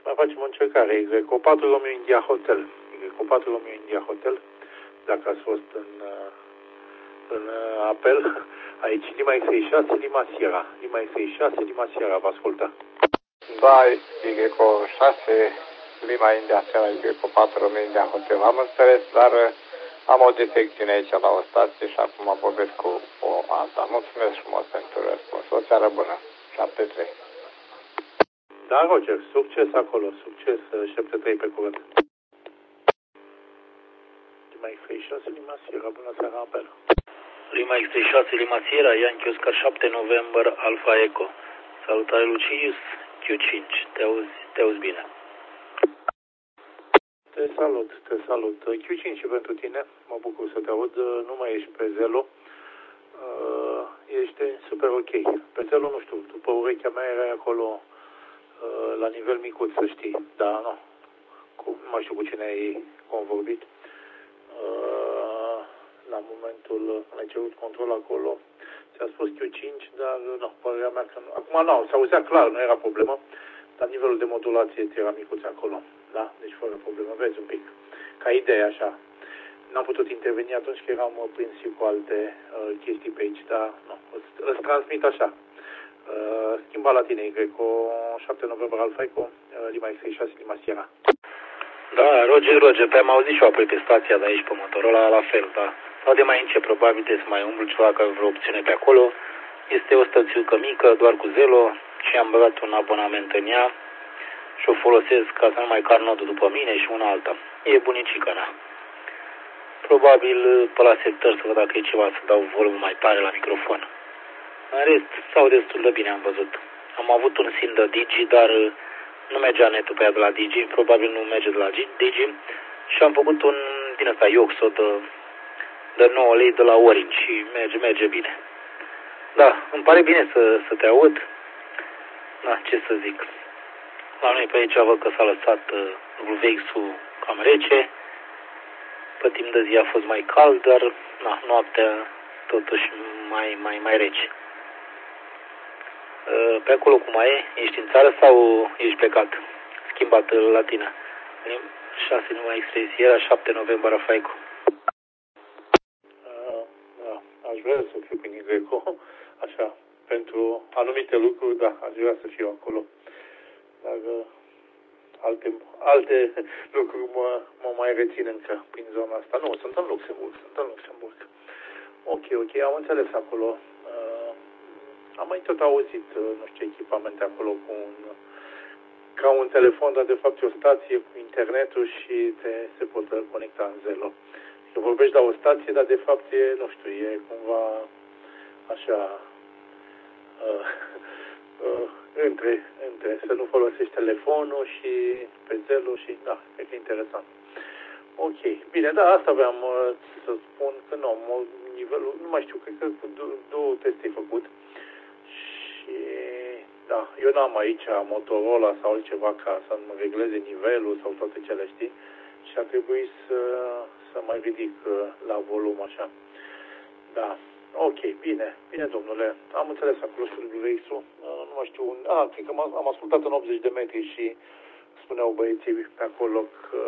Mai facem o încercare. Y4 Romeo India Hotel. Y4 Romeo India Hotel. Dacă ați fost în apel, aici Lima X6, Lima Sierra. Lima X6, Lima Sierra, vă ascultă. Da, Y6, Lima India Sierra, Y4 Romeo India Hotel. Am înțeles, dar am o defecțiune aici la o stație și acum vorbesc cu o alta. Mulțumesc frumos pentru răspuns. O seară bună. 7-3. Da, Roger, succes acolo, succes, 7-3 pe curând. Lima X6, Lima Sierra, bună seara, apel. Lima X6, Lima Sierra, Yankee Oscar 7 November, Alpha Echo. Salutare, Lucius, Q5, te auzi bine. Te salut. Q5 și pentru tine, mă bucur să te aud, nu mai ești pe Zelo, ești super ok. Pe Zelo, nu știu, după urechea mea erai acolo la nivel micuț, să știi, dar nu, nu mai știu cu cine ai convorbit. La momentul în ai cerut control acolo, ți-a spus Q5, dar nu, părerea mea că nu. Acum nu, s-auzea clar, nu era problemă, dar nivelul de modulație ți era micuț acolo. Da? Deci fără problemă, vezi un pic. Ca idee așa. N-am putut interveni atunci că eram prins și cu alte chestii pe aici, dar nu, îți transmit așa. Schimba la tine, Greco, 7 November Alpha Echo, Lima X6, Lima Sierra. Da, Roger, pe am auzit și eu apoi pe stația de aici, pe Motorola, la fel, da. Sau de mai încet, probabil trebuie să mai umblu ceva ca vreo opțiune pe acolo. Este o stațiucă mică, doar cu Zelo, și am băgat un abonament în ea și o folosesc ca să nu mai car nodul după mine și una alta. E bunicica mea. Probabil pe la setări să văd dacă e ceva să dau volumul mai tare la microfon. În rest, s-au destul de bine, am văzut. Am avut un SIM de Digi, dar nu mergea netul pe ea de la Digi, probabil nu merge de la Digi. Și am făcut un din ăsta Ioxo de 9 lei de la Orange și merge bine. Da, îmi pare bine să te aud. Da, ce să zic. La noi pe aici văd că s-a lăsat VX-ul cam rece. Pe timp de zi a fost mai cald, dar na, noaptea totuși mai rece. Pe acolo cum mai e? Ești în țară sau ești plecat? Schimbat la tine. 6 numai X3 Sierra, 7 November Alpha Echo. Da, aș vrea să fiu prin Greco, așa, pentru anumite lucruri, da, aș vrea să fiu acolo. Dar alte lucruri mă mai rețin încă prin zona asta. Nu, sunt în Luxemburg. Ok, am înțeles acolo. Am mai tot auzit, nu știu ce echipamente acolo ca un telefon, dar de fapt e o stație cu internetul și se pot conecta în Zelo. Că vorbești la o stație, dar de fapt e, nu știu, e cumva așa între să nu folosești telefonul și pe Zelo și da, cred că e interesant. Ok, bine, da, asta aveam să spun că nu, nivelul, nu mai știu, cred că două teste ai făcut și da, eu n-am aici Motorola sau altceva ca să mă regleze nivelul sau toate cele, știi? Și ar trebui să mai ridic la volum așa. Da, ok, bine, domnule, am înțeles acolo VX-ul, nu mai știu, cred că am ascultat în 80 de metri și spuneau băieții pe acolo că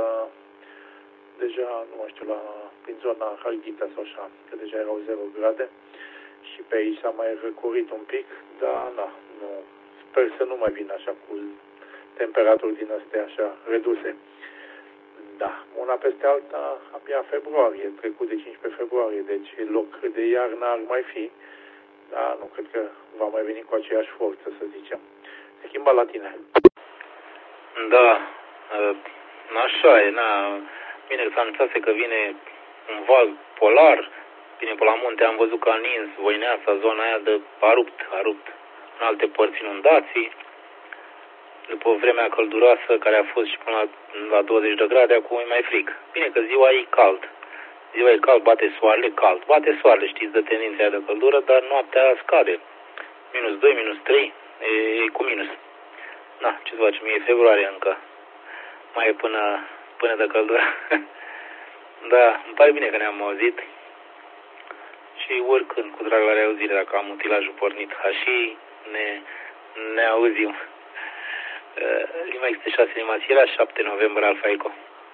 deja, nu mai știu, prin zona Harghita sau așa, că deja erau 0 grade și pe aici s-a mai răcorit un pic, dar nu, sper să nu mai vină așa cu temperaturi din astea așa reduse. Da, una peste alta, abia februarie, trecut de 15 februarie, deci loc de iarnă ar mai fi, dar nu cred că va mai veni cu aceeași forță, să zicem. Se schimba la tine. Da, așa e, bine, s-a anunțat că vine un val polar, bine, pe la munte am văzut că a nins Voineasa, zona aia de a rupt în alte părți inundații. După vremea călduroasă care a fost și până la 20 de grade, acum e mai frig. Bine că ziua e cald. Ziua e cald, bate soarele, Bate soarele, știți, de tendința aia de căldură, dar noaptea scade. -2, -3, e cu minus. Da, ce să facem, e februarie încă. Mai e până de căldură. Da, îmi pare bine că ne-am auzit. Și oricând, cu drag la reauzire, dacă am utilajul pornit, și ne auzim. Lima X6 Lima Sierra, 7 November Alfa Eco.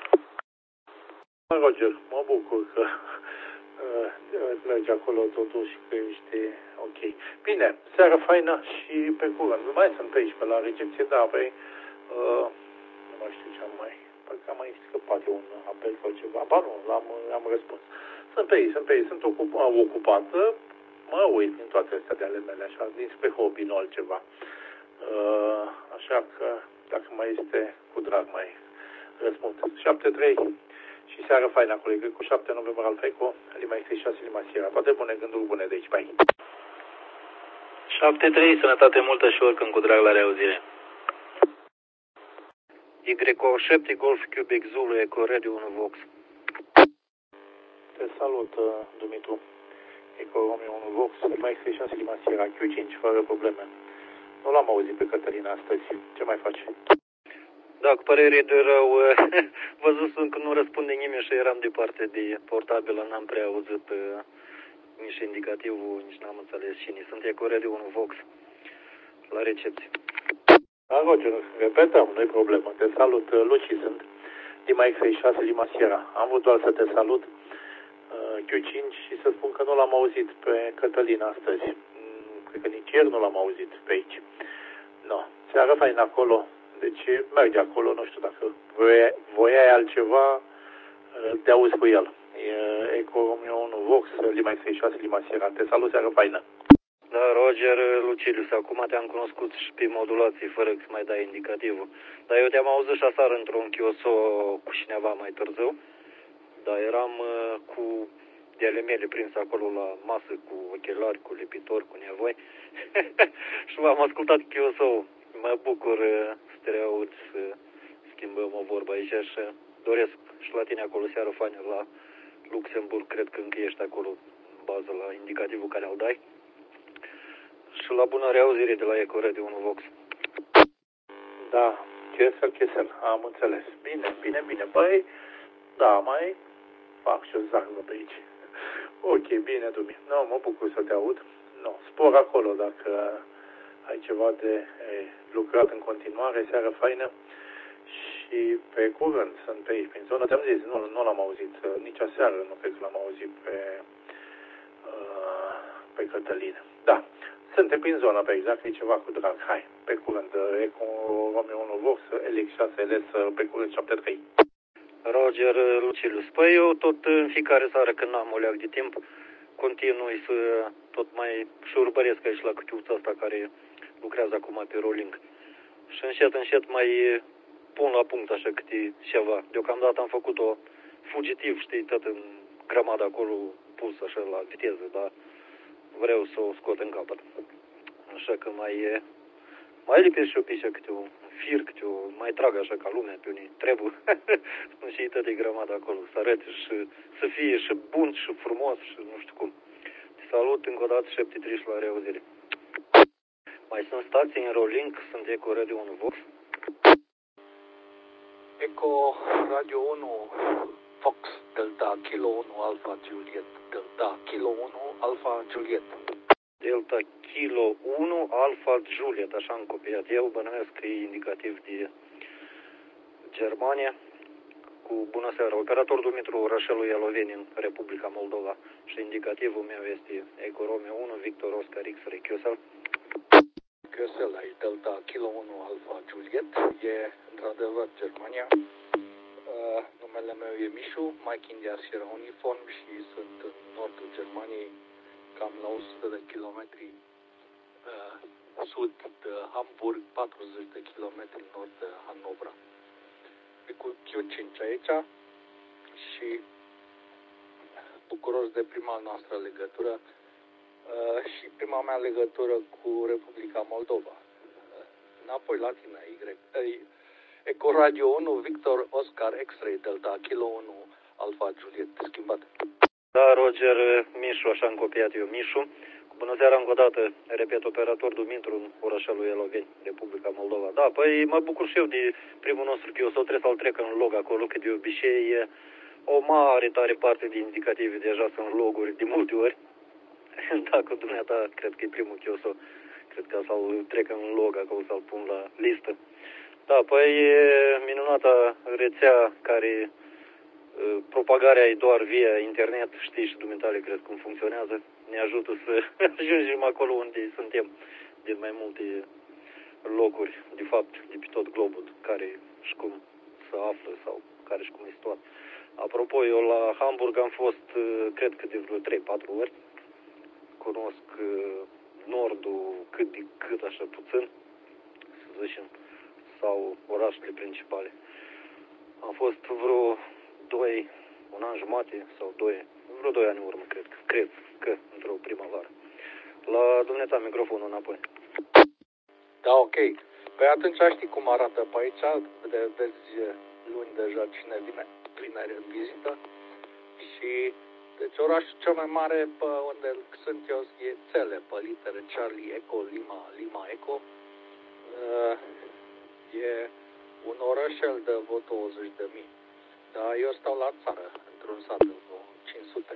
Roger, mă bucur că îți merge acolo totuși, că ești ok. Bine, seară faină și pe curând. Mai sunt pe aici, pe la recepție, da, pe nu mai știu ce am mai... Parcă am mai scăpat eu un apel sau ceva. Ba nu, am răspuns. Sunt pe ei, sunt ocupat. Mă uit din toate astea de ale mele, așa, din spre hobby, nu altceva. Așa că, dacă mai este, cu drag mai răspund. 7-3 și seară faină acolo, cred cu 7 November Alfa Eco, Lima X6 Lima Sierra. Toate bune, gânduri bune de aici, bai. 7-3, sănătate multă și oricând cu drag la reauzire. YO7 Golf Quebec Zulu Eco Radio 1 Vox. Te salut, Dumitru. Eco Romeo 1 Vox, Lima X6 Lima Sierra, Q5, fără probleme. Nu l-am auzit pe Cătălina astăzi. Ce mai faci? Da, cu părere de rău, văzusem că nu răspunde nimeni și eram departe de portabilă, n-am prea auzit nici indicativul, nici n-am înțeles cine sunt. Eco Radio 1 Vox, la recepție. Da, Roger, repetăm, nu-i problemă. Te salut, Luci sunt. Lima X6 Lima Sierra. Am vrut doar să te salut, Q5, și să spun că nu l-am auzit pe Cătălin astăzi. Cred că nici ieri nu l-am auzit pe aici. No. Seară faină acolo. Deci merge acolo, nu știu dacă voiai altceva, te auzi cu el. E Eco Romeo 1 Vox, Lima X6 Lima Sierra. Te salut, seară faină. Da, Roger Lucilius, acum te-am cunoscut și pe modulații, fără să mai dai indicativul. Dar eu te-am auzit și aseară într-un chioso cu cineva mai târziu, dar eram cu de-ale mele prins acolo la masă, cu ochelari, cu lipitori, cu nevoi. Și m-am ascultat chioso. Mă bucur să te reaud, să schimbăm o vorbă aici și doresc și la tine acolo seară faină la Luxemburg, cred că încă ești acolo în bază la indicativul care îl dai. Și la bună reauzire de la Eco Radio 1 Vox. Da, chesel, am înțeles. Bine. Păi, da, mai fac și o zagnă pe aici. Ok, bine, Dumi. Nu, mă bucur să te aud. Nu, spor acolo dacă ai ceva de lucrat în continuare, seară faină. Și pe curând sunt pe aici, prin zonă. Te-am zis, nu l-am auzit nici aseară, nu cred că l-am auzit pe Cătălin. Da, suntem prin zonă pe aici, dacă e ceva cu drag. Hai, pe curând, Eco Romeo 1 Vox, LX6LS, pe curând 7-3. Roger Lucilius. Păi eu tot în fiecare seară când am o leac de timp, continui să tot mai șurbăresc aici la cutiuța asta care lucrează acum pe rolling. Și încet mai pun la punct așa câte ceva. Deocamdată am făcut-o fugitiv, știi, tot în grămadă acolo pus așa la viteză, dar vreau să o scot în capăt. Așa că mai lipesc și o pișă câte un fir, mai trag așa ca lumea pe unii trebuie. Și tot e grămadă acolo, să arăte și să fie și bun și frumos și nu știu cum. Te salut încă o dată, 7-3 la reauzire. Mai sunt stații în rolling, sunt Eco Radio 1 Vox. Eco Radio 1 Fox Delta Kilo 1 Alpha Juliet Delta Kilo 1 Alpha Juliet Delta Kilo 1 Alpha Juliet, așa am copiat eu, bănuiesc că e indicativ de Germania. Cu bună seara, operator Dumitru, orașelul Ialoveni în Republica Moldova și indicativul meu este Eco Romeo 1 Victor Oscar X-Ray QSL. QSL ai Delta Kilo 1 Alpha Juliet, e într-adevăr Germania. Numele meu e Mișu, Mike India Sierra Uniform și sunt în nordul Germaniei, cam la 100 de kilometri sud de Hamburg, 40 de kilometri nord de Hanovra. E cu Q5 aici și bucuros de prima noastră legătură și prima mea legătură cu Republica Moldova. Înapoi la tine, Eco Radio 1 Victor Oscar X-Ray Delta Kilo 1 Alpha Juliet, schimbat. Da, Roger Mișu, așa am copiat eu, Mișu. Bună seara încă o dată, repet, operator Dumitru în orașelul Ialoveni, Republica Moldova. Da, păi mă bucur și eu de primul nostru chiosot, trebuie să-l trec în log acolo, că de obicei o mare, tare parte din indicative deja sunt loguri de multe ori. Dacă dumneata, cred că e primul chiosot, cred că să-l trec în log acolo, să-l pun la listă. Da, păi e minunata rețea care propagarea e doar via internet, știi și dumneavoastră cred cum funcționează. Ne ajută să ajungem acolo unde suntem din mai multe locuri, de fapt, de pe tot globul, care și cum se află sau care și cum e situat. Apropo, eu la Hamburg am fost, cred că de vreo 3-4 ori. Cunosc nordul cât de cât, așa puțin, să zicem, sau orașele principale. Am fost vreo un an jumate sau vreo 2 ani în urmă, cred că într-o primăvară. La dumneata microfonul înapoi. Da, ok. Păi atunci știi cum arată pe aici, vezi luni deja cine vine în vizită și deci orașul cel mai mare pe unde sunt eu e Celle, pe litere Charlie Echo, Lima Echo. E un orășel de vreo 20.000. Dar eu stau la țară, într-un sat de vreo 500.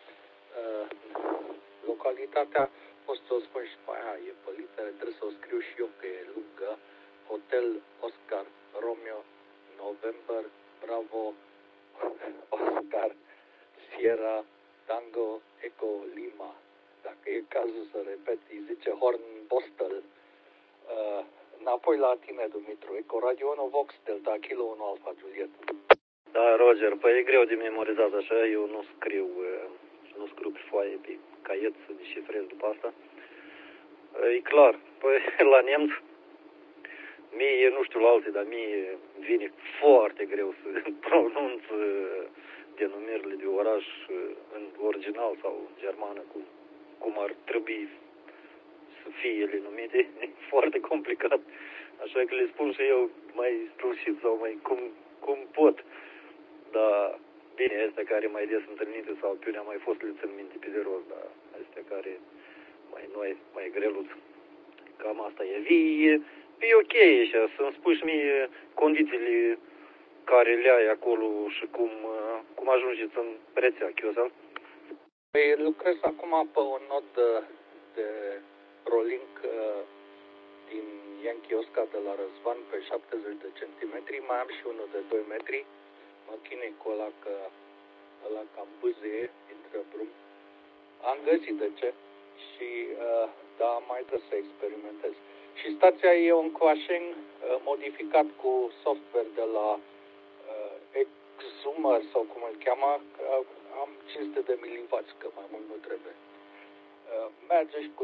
Localitatea, pot să o spun și pe aia, e pe litere, trebuie să o scriu și eu că e lungă. Hotel Oscar Romeo November Bravo Oscar Sierra Tango Echo Lima. Dacă e cazul să repet, îi zice Horn Postel. Înapoi la tine, Dumitru. Eco Radio 1 Vox Delta Kilo 1 Alpha Juliet. Da, Roger, păi e greu de memorizat așa, eu nu scriu pe foaie, pe caiet să descifrez după asta. E clar, păi la nemț, mie, nu știu la alții, dar mie vine foarte greu să pronunț denumirile de oraș în original sau în germană, cum ar trebui să fie ele numite, e foarte complicat. Așa că le spun și eu mai strușit sau mai cum pot. Dar bine, astea care mai des întâlnite sau pe unde am mai fost le țin minte pe de rost, dar astea care mai noi, mai greluț. Cam asta e. E ok așa, să-mi spui și mie condițiile care le ai acolo și cum ajungeți în rețea, Chiosal? Păi lucrez acum pe un nod de Rolink din Yankee Oscar de la Răzvan pe 70 de centimetri, mai am și unul de 2 metri, mă chinui cu ăla că cam bâzie, intră brum. Am găsit de ce și da, mai trebuie să experimentez. Și stația e un Quasheng modificat cu software de la Exumer sau cum îl cheamă, am 500 de milivați, că mai mult nu trebuie. Merge și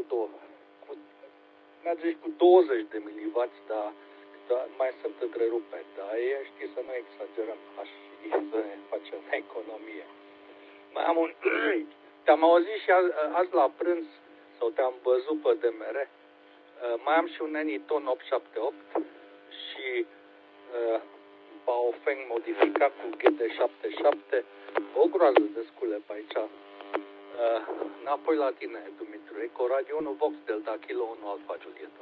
cu 20 de milivați, dar mai sunt întreruperi, dar știi să nu exagerăm și să ne facem economie. Mai am un... Te-am auzit și azi la prânz, sau te-am văzut pe DMR, mai am și un Anyton 878 și Baofeng modificat cu GT77, o groază de scule pe aici. Înapoi la tine, Dumitru, Eco Radio 1 Vox Delta Kilo 1 Alpha Juliet.